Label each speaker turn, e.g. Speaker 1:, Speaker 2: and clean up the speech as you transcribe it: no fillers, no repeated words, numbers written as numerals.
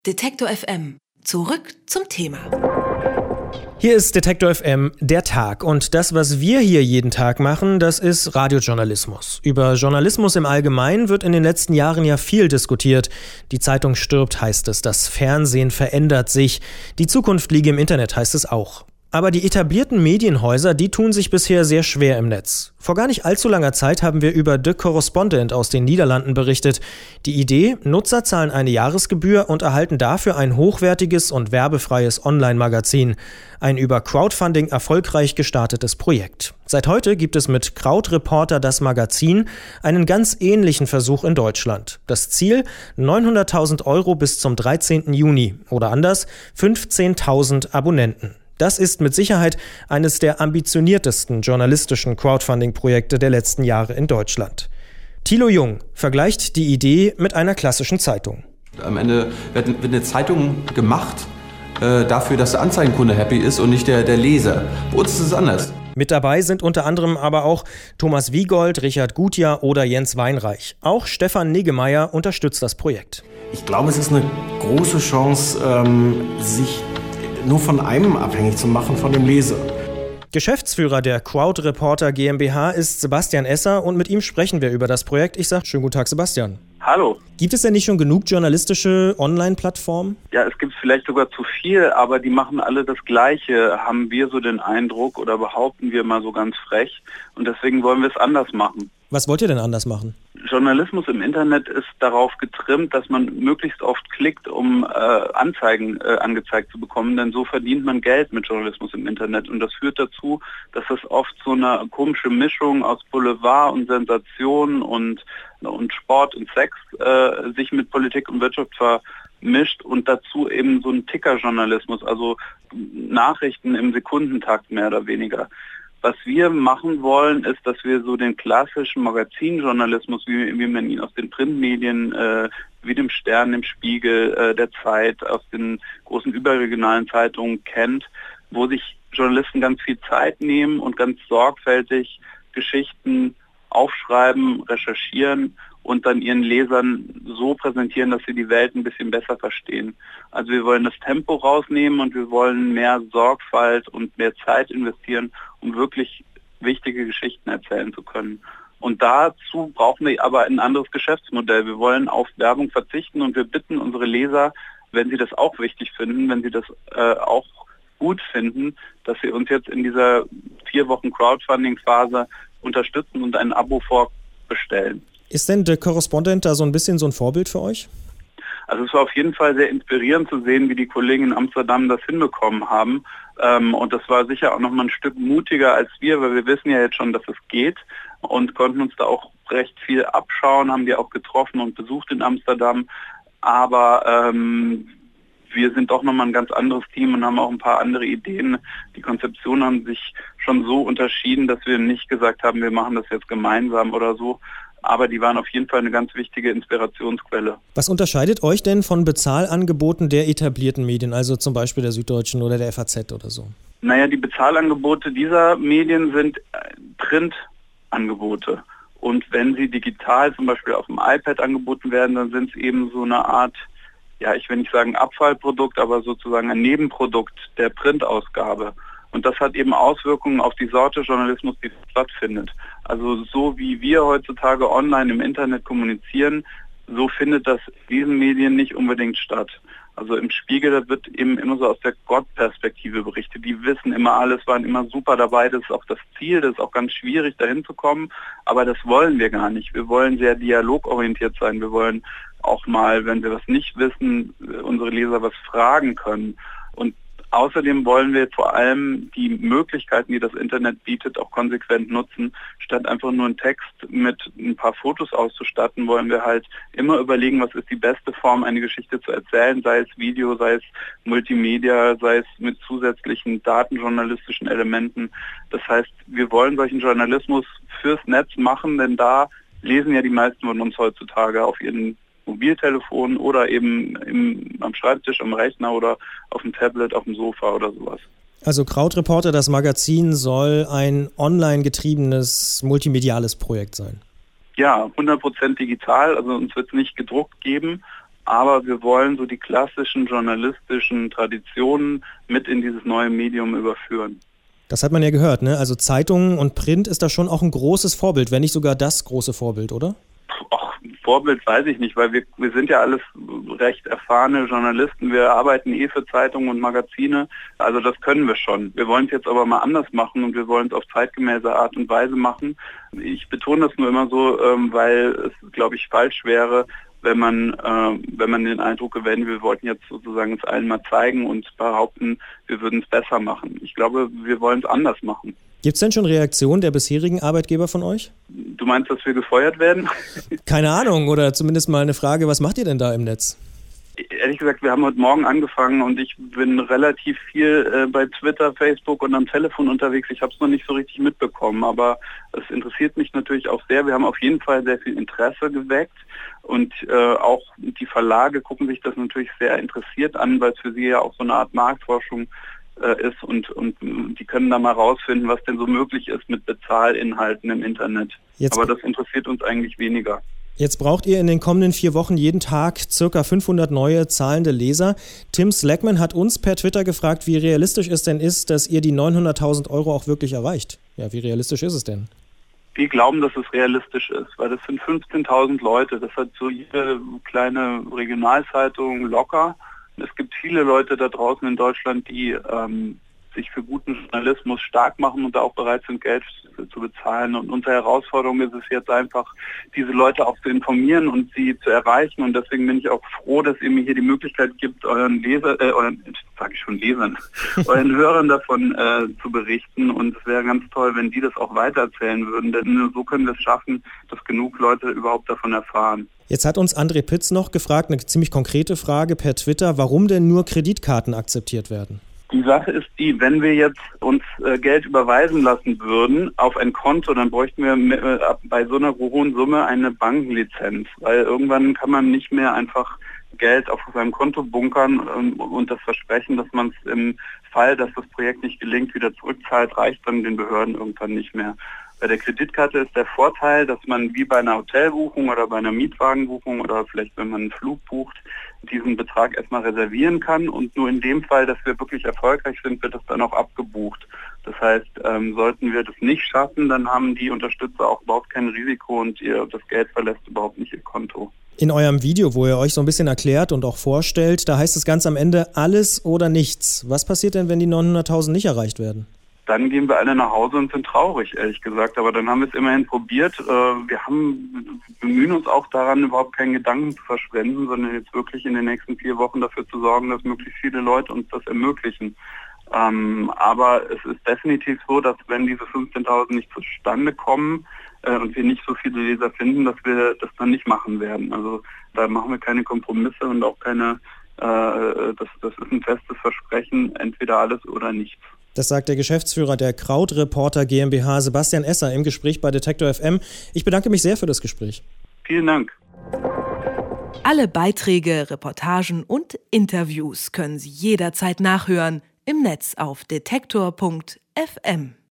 Speaker 1: Detektor FM. Zurück zum Thema.
Speaker 2: Hier ist Detektor FM, der Tag. Und das, was wir hier jeden Tag machen, das ist Radiojournalismus. Über Journalismus im Allgemeinen wird in den letzten Jahren ja viel diskutiert. Die Zeitung stirbt, heißt es. Das Fernsehen verändert sich. Die Zukunft liege im Internet, heißt es auch. Aber die etablierten Medienhäuser, die tun sich bisher sehr schwer im Netz. Vor gar nicht allzu langer Zeit haben wir über De Correspondent aus den Niederlanden berichtet. Die Idee: Nutzer zahlen eine Jahresgebühr und erhalten dafür ein hochwertiges und werbefreies Online-Magazin. Ein über Crowdfunding erfolgreich gestartetes Projekt. Seit heute gibt es mit Krautreporter das Magazin einen ganz ähnlichen Versuch in Deutschland. Das Ziel: 900.000 € bis zum 13. Juni. Oder anders, 15.000 Abonnenten. Das ist mit Sicherheit eines der ambitioniertesten journalistischen Crowdfunding-Projekte der letzten Jahre in Deutschland. Thilo Jung vergleicht die Idee mit einer klassischen Zeitung.
Speaker 3: Am Ende wird eine Zeitung gemacht dafür, dass der Anzeigenkunde happy ist und nicht der Leser. Bei uns ist es anders.
Speaker 2: Mit dabei sind unter anderem aber auch Thomas Wiegold, Richard Gutjahr oder Jens Weinreich. Auch Stefan Niggemeier unterstützt das Projekt.
Speaker 4: Ich glaube, es ist eine große Chance, sich nur von einem abhängig zu machen, von dem Leser.
Speaker 2: Geschäftsführer der Crowdreporter GmbH ist Sebastian Esser und mit ihm sprechen wir über das Projekt. Ich sage schönen guten Tag, Sebastian.
Speaker 5: Hallo.
Speaker 2: Gibt es denn nicht schon genug journalistische Online-Plattformen?
Speaker 5: Ja, es gibt vielleicht sogar zu viel, aber die machen alle das Gleiche, haben wir so den Eindruck, oder behaupten wir mal so ganz frech. Und deswegen wollen wir es anders machen.
Speaker 2: Was wollt ihr denn anders machen?
Speaker 5: Journalismus im Internet ist darauf getrimmt, dass man möglichst oft klickt, um Anzeigen angezeigt zu bekommen, denn so verdient man Geld mit Journalismus im Internet. Und das führt dazu, dass es oft so eine komische Mischung aus Boulevard und Sensation und Sport und Sex sich mit Politik und Wirtschaft vermischt und dazu eben so ein Ticker-Journalismus, also Nachrichten im Sekundentakt mehr oder weniger. Was wir machen wollen, ist, dass wir so den klassischen Magazinjournalismus, wie man ihn aus den Printmedien, wie dem Stern, dem Spiegel, der Zeit, aus den großen überregionalen Zeitungen kennt, wo sich Journalisten ganz viel Zeit nehmen und ganz sorgfältig Geschichten aufschreiben, recherchieren und dann ihren Lesern so präsentieren, dass sie die Welt ein bisschen besser verstehen. Also wir wollen das Tempo rausnehmen und wir wollen mehr Sorgfalt und mehr Zeit investieren, um wirklich wichtige Geschichten erzählen zu können. Und dazu brauchen wir aber ein anderes Geschäftsmodell. Wir wollen auf Werbung verzichten und wir bitten unsere Leser, wenn sie das auch wichtig finden, wenn sie das auch gut finden, dass sie uns jetzt in dieser 4 Wochen Crowdfunding-Phase unterstützen und ein Abo vorbestellen.
Speaker 2: Ist denn der Correspondent da so ein bisschen so ein Vorbild für euch?
Speaker 5: Also es war auf jeden Fall sehr inspirierend zu sehen, wie die Kollegen in Amsterdam das hinbekommen haben. Und das war sicher auch noch mal ein Stück mutiger als wir, weil wir wissen ja jetzt schon, dass es geht und konnten uns da auch recht viel abschauen, haben die auch getroffen und besucht in Amsterdam. Aber wir sind doch nochmal ein ganz anderes Team und haben auch ein paar andere Ideen. Die Konzeptionen haben sich schon so unterschieden, dass wir nicht gesagt haben, wir machen das jetzt gemeinsam oder so. Aber die waren auf jeden Fall eine ganz wichtige Inspirationsquelle.
Speaker 2: Was unterscheidet euch denn von Bezahlangeboten der etablierten Medien, also zum Beispiel der Süddeutschen oder der FAZ oder so?
Speaker 5: Naja, die Bezahlangebote dieser Medien sind Printangebote. Und wenn sie digital zum Beispiel auf dem iPad angeboten werden, dann sind es eben so eine Art, ja, ich will nicht sagen Abfallprodukt, aber sozusagen ein Nebenprodukt der Printausgabe. Und das hat eben Auswirkungen auf die Sorte Journalismus, die stattfindet. Also so wie wir heutzutage online im Internet kommunizieren, so findet das in diesen Medien nicht unbedingt statt. Also im Spiegel, da wird eben immer so aus der Gottperspektive berichtet. Die wissen immer alles, waren immer super dabei. Das ist auch das Ziel, das ist auch ganz schwierig, dahin zu kommen. Aber das wollen wir gar nicht. Wir wollen sehr dialogorientiert sein. Wir wollen auch mal, wenn wir was nicht wissen, unsere Leser was fragen können. Und außerdem wollen wir vor allem die Möglichkeiten, die das Internet bietet, auch konsequent nutzen. Statt einfach nur einen Text mit ein paar Fotos auszustatten, wollen wir halt immer überlegen, was ist die beste Form, eine Geschichte zu erzählen, sei es Video, sei es Multimedia, sei es mit zusätzlichen datenjournalistischen Elementen. Das heißt, wir wollen solchen Journalismus fürs Netz machen, denn da lesen ja die meisten von uns heutzutage auf ihren Mobiltelefon oder eben am Schreibtisch, am Rechner oder auf dem Tablet, auf dem Sofa oder sowas.
Speaker 2: Also Krautreporter, das Magazin, soll ein online getriebenes, multimediales Projekt sein.
Speaker 5: Ja, 100% digital, also uns wird es nicht gedruckt geben, aber wir wollen so die klassischen journalistischen Traditionen mit in dieses neue Medium überführen.
Speaker 2: Das hat man ja gehört, ne? Also Zeitungen und Print ist da schon auch ein großes Vorbild, wenn nicht sogar das große Vorbild, oder?
Speaker 5: Ach, Vorbild weiß ich nicht, weil wir sind ja alles recht erfahrene Journalisten. Wir arbeiten für Zeitungen und Magazine, also das können wir schon. Wir wollen es jetzt aber mal anders machen und wir wollen es auf zeitgemäße Art und Weise machen. Ich betone das nur immer so, weil es, glaube ich, falsch wäre, wenn man den Eindruck gewinnt, wir wollten jetzt sozusagen es allen mal zeigen und behaupten, wir würden es besser machen. Ich glaube, wir wollen es anders machen.
Speaker 2: Gibt es denn schon Reaktionen der bisherigen Arbeitgeber von euch?
Speaker 5: Du meinst, dass wir gefeuert werden?
Speaker 2: Keine Ahnung, oder zumindest mal eine Frage, was macht ihr denn da im Netz?
Speaker 5: Ehrlich gesagt, wir haben heute Morgen angefangen und ich bin relativ viel bei Twitter, Facebook und am Telefon unterwegs. Ich habe es noch nicht so richtig mitbekommen, aber es interessiert mich natürlich auch sehr. Wir haben auf jeden Fall sehr viel Interesse geweckt und auch die Verlage gucken sich das natürlich sehr interessiert an, weil es für sie ja auch so eine Art Marktforschung ist und die können da mal rausfinden, was denn so möglich ist mit Bezahlinhalten im Internet. Aber das interessiert uns eigentlich weniger.
Speaker 2: Jetzt braucht ihr in den kommenden 4 Wochen jeden Tag ca. 500 neue zahlende Leser. Tim Slackman hat uns per Twitter gefragt, wie realistisch es denn ist, dass ihr die 900.000 € auch wirklich erreicht. Ja, wie realistisch ist es denn?
Speaker 5: Wir glauben, dass es realistisch ist, weil das sind 15.000 Leute. Das hat so jede kleine Regionalzeitung locker. Es gibt viele Leute da draußen in Deutschland, die sich für guten Journalismus stark machen und da auch bereit sind, Geld zu bezahlen. Und unsere Herausforderung ist es jetzt einfach, diese Leute auch zu informieren und sie zu erreichen. Und deswegen bin ich auch froh, dass ihr mir hier die Möglichkeit gibt, euren Hörern davon zu berichten. Und es wäre ganz toll, wenn die das auch weitererzählen würden. Denn nur so können wir es schaffen, dass genug Leute überhaupt davon erfahren.
Speaker 2: Jetzt hat uns André Pitz noch gefragt, eine ziemlich konkrete Frage per Twitter, warum denn nur Kreditkarten akzeptiert werden?
Speaker 5: Die Sache ist die, wenn wir jetzt uns Geld überweisen lassen würden auf ein Konto, dann bräuchten wir bei so einer hohen Summe eine Bankenlizenz, weil irgendwann kann man nicht mehr einfach Geld auf seinem Konto bunkern und das Versprechen, dass man es im Fall, dass das Projekt nicht gelingt, wieder zurückzahlt, reicht dann den Behörden irgendwann nicht mehr. Bei der Kreditkarte ist der Vorteil, dass man wie bei einer Hotelbuchung oder bei einer Mietwagenbuchung oder vielleicht wenn man einen Flug bucht, diesen Betrag erstmal reservieren kann und nur in dem Fall, dass wir wirklich erfolgreich sind, wird das dann auch abgebucht. Das heißt, sollten wir das nicht schaffen, dann haben die Unterstützer auch überhaupt kein Risiko und das Geld verlässt überhaupt nicht ihr Konto.
Speaker 2: In eurem Video, wo ihr euch so ein bisschen erklärt und auch vorstellt, da heißt es ganz am Ende alles oder nichts. Was passiert denn, wenn die 900.000 nicht erreicht werden?
Speaker 5: Dann gehen wir alle nach Hause und sind traurig, ehrlich gesagt. Aber dann haben wir es immerhin probiert. Wir bemühen uns auch daran, überhaupt keinen Gedanken zu verschwenden, sondern jetzt wirklich in den nächsten 4 Wochen dafür zu sorgen, dass möglichst viele Leute uns das ermöglichen. Aber es ist definitiv so, dass wenn diese 15.000 nicht zustande kommen und wir nicht so viele Leser finden, dass wir das dann nicht machen werden. Also da machen wir keine Kompromisse und auch keine, das ist ein festes Versprechen, entweder alles oder nichts.
Speaker 2: Das sagt der Geschäftsführer der Krautreporter GmbH, Sebastian Esser, im Gespräch bei Detektor FM. Ich bedanke mich sehr für das Gespräch.
Speaker 5: Vielen Dank.
Speaker 1: Alle Beiträge, Reportagen und Interviews können Sie jederzeit nachhören im Netz auf detektor.fm.